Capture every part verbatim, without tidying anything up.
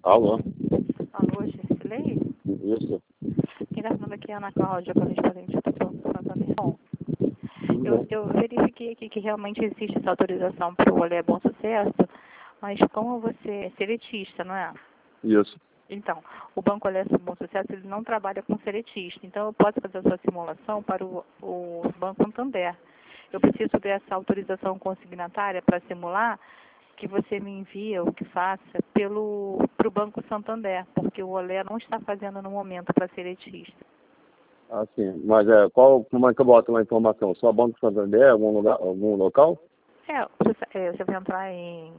Alô? Alô, Gersilei? Isso. Quem está falando aqui é a Ana Cláudia, correspondente do Banco Santander. Bom, Tudo eu, bem. eu verifiquei aqui que realmente existe essa autorização para o Olé Bom Sucesso, mas como você é seletista, não é? Isso. Então, o Banco Olé Bom Sucesso ele não trabalha com seletista, então eu posso fazer a sua simulação para o, o Banco Santander. Eu preciso dessa autorização consignatária para simular que você me envia ou que faça pelo para o Banco Santander, porque o Olé não está fazendo no momento para seletista. Ah, sim. Mas é, qual, como é que eu boto uma informação? Só Banco Santander, algum lugar, algum local? É, você, é, você vai entrar em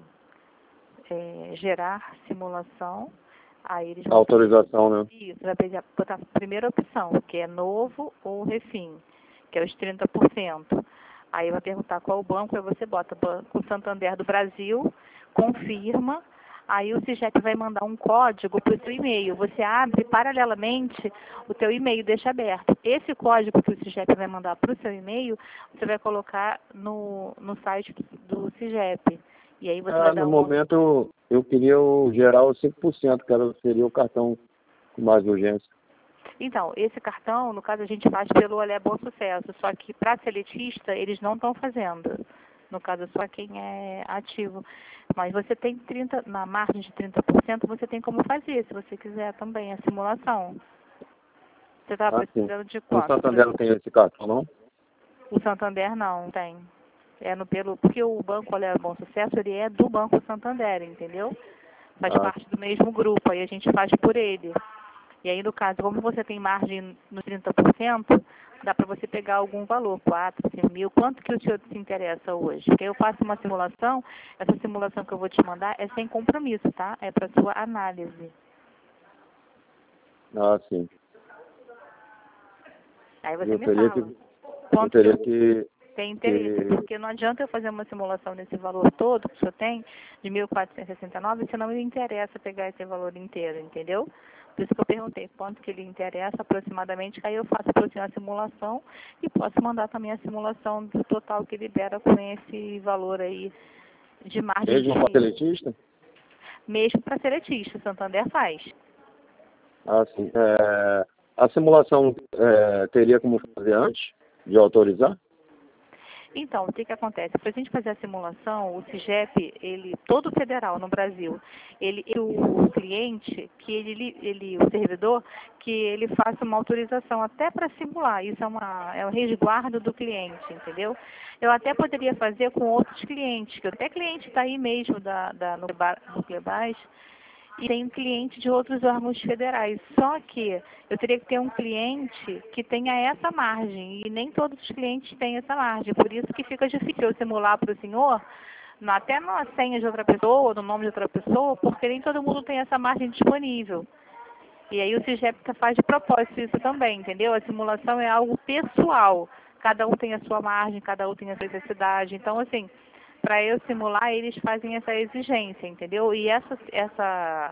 é, gerar simulação, aí eles vão Autorização, né? isso, vai pegar- botar a primeira opção, que é novo ou refim, que é os trinta por cento. Aí vai perguntar qual banco, aí você bota Banco Santander do Brasil, confirma, aí o SIGEP vai mandar um código para o seu e-mail. Você abre paralelamente o teu e-mail, deixa aberto. Esse código que o SIGEP vai mandar para o seu e-mail, você vai colocar no, no site do SIGEP. E aí você Ah, vai dar no uma... momento eu queria o gerar os cinco por cento, que era, seria o cartão com mais urgência. Então, esse cartão, no caso, a gente faz pelo Olé Bom Sucesso, só que para seletista, eles não estão fazendo. No caso, só quem é ativo. Mas você tem trinta, na margem de trinta por cento, você tem como fazer, se você quiser também, a simulação. Você está Ah, sim. precisando de No quanto? Santander não tem esse cartão, não? O Santander não tem. É no pelo, porque o Banco Olé Bom Sucesso, ele é do Banco Santander, entendeu? Faz Ah, parte do mesmo grupo, aí a gente faz por ele. E aí, no caso, como você tem margem no trinta por cento, dá para você pegar algum valor, quatro, cinco mil, quanto que o senhor se interessa hoje? Porque eu faço uma simulação, essa simulação que eu vou te mandar é sem compromisso, tá? É para sua análise. ah, sim. Aí você Eu me teria que, fala eu quanto que teria eu que, tenho interesse, que porque não adianta eu fazer uma simulação nesse valor todo que o senhor tem, de mil quatrocentos e sessenta e nove, se não me interessa pegar esse valor inteiro, entendeu? Por isso que eu perguntei quanto que lhe interessa aproximadamente, que aí eu faço para o senhor a simulação e posso mandar também a simulação do total que libera com esse valor aí de margem mesmo para de... seletista? Mesmo para seletista, o Santander faz. Ah, sim. É, a simulação é, teria como fazer antes de autorizar? Então, o que que acontece? Para a gente fazer a simulação, o SIGEP, ele, todo federal no Brasil, ele, o cliente, que ele, ele, o servidor, que ele faça uma autorização até para simular. Isso é, uma, é um resguardo do cliente, entendeu? Eu até poderia fazer com outros clientes, que até cliente está aí mesmo da, da Nuclebas, e tem um cliente de outros órgãos federais. Só que eu teria que ter um cliente que tenha essa margem, e nem todos os clientes têm essa margem. Por isso que fica difícil eu simular para o senhor, na- até na senha de outra pessoa, no nome de outra pessoa, porque nem todo mundo tem essa margem disponível. E aí o SIGEP faz de propósito isso também, entendeu? A simulação é algo pessoal. Cada um tem a sua margem, cada um tem a sua necessidade. Então, assim, para eu simular, eles fazem essa exigência, entendeu? E essa, essa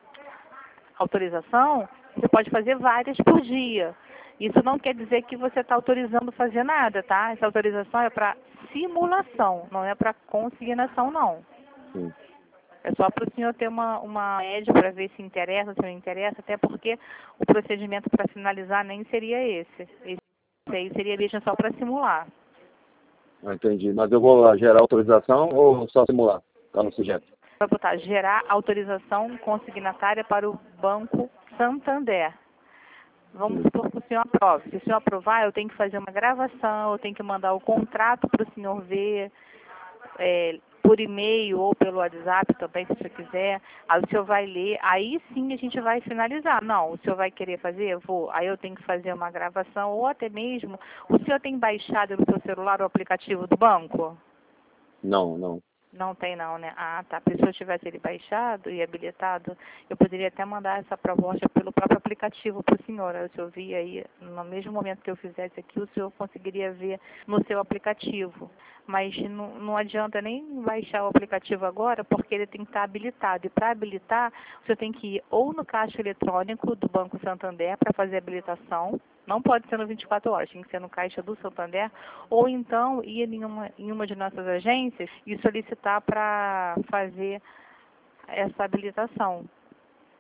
autorização, você pode fazer várias por dia. Isso não quer dizer que você está autorizando fazer nada, tá? Essa autorização é para simulação, não é para consignação, não. Sim. É só para o senhor ter uma, uma média para ver se interessa, se não interessa, até porque o procedimento para finalizar nem seria esse. Esse aí seria mesmo só para simular. Ah, entendi. Mas eu vou lá gerar autorização ou só simular? Tá no sujeito. Vai botar gerar autorização consignatária para o Banco Santander. Vamos Sim. supor que o senhor aprove. Se o senhor aprovar, eu tenho que fazer uma gravação, eu tenho que mandar o contrato para o senhor ver, é, por e-mail ou pelo WhatsApp também, se o senhor quiser. Aí o senhor vai ler, aí sim a gente vai finalizar. Não, o senhor vai querer fazer? Eu vou. Aí eu tenho que fazer uma gravação, ou até mesmo, o senhor tem baixado no seu celular o aplicativo do banco? Não, não. Não tem não, né? Ah, tá. Se eu tivesse ele baixado e habilitado, eu poderia até mandar essa proposta pelo próprio aplicativo para o senhor. Aí o senhor via aí, no mesmo momento que eu fizesse aqui, o senhor conseguiria ver no seu aplicativo. Mas não, não adianta nem baixar o aplicativo agora, porque ele tem que estar habilitado. E para habilitar, o senhor tem que ir ou no caixa eletrônico do Banco Santander para fazer a habilitação. Não pode ser no vinte e quatro horas, tem que ser no caixa do Santander, ou então ir em uma, em uma de nossas agências e solicitar para fazer essa habilitação.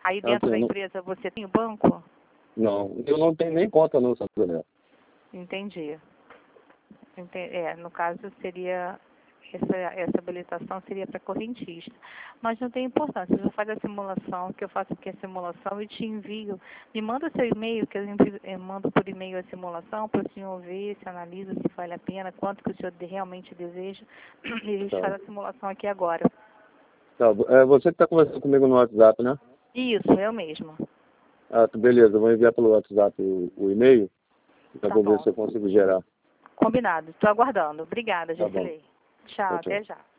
Aí Ah, dentro da não, empresa você tem o banco? não, eu não tenho nem conta no Santander. Entendi. Ente- É, no caso seria, essa, essa habilitação seria para correntista. Mas não tem importância, você faz a simulação, que eu faço aqui a simulação e te envio. Me manda seu e-mail, que eu, envio, eu mando por e-mail a simulação para o senhor ver, se analisa, se vale a pena, quanto que o senhor de- realmente deseja. E a gente Tá, faz a simulação aqui agora. tá, é você que está conversando comigo no WhatsApp, né? Isso, eu mesma. Ah, tá, beleza, eu vou enviar pelo WhatsApp o, o e-mail, para Tá vou ver bom. se eu consigo gerar. Combinado. Estou aguardando. Obrigada, Tá bom. Gessilei. Tchau, Tchau, tchau. até já.